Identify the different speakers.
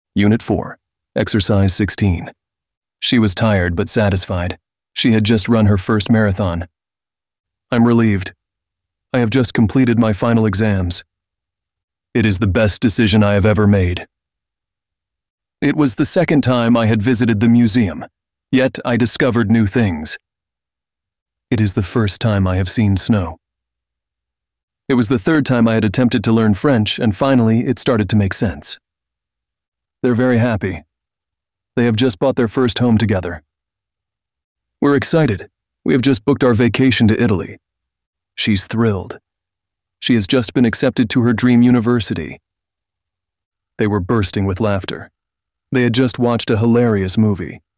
Speaker 1: Unit 4, Exercise 16. She was tired but satisfied. She had just run her first marathon. I'm relieved. I have just completed my final exams. It is the best decision I have ever made. It was the second time I had visited the museum, yet I discovered new things. It is the first time I have seen snow. It was the third time I had attempted to learn French, and finally it started to make sense. They're very happy. They have just bought their first home together. We're excited. We have just booked our vacation to Italy. She's thrilled. She has just been accepted to her dream university. They were bursting with laughter. They had just watched a hilarious movie.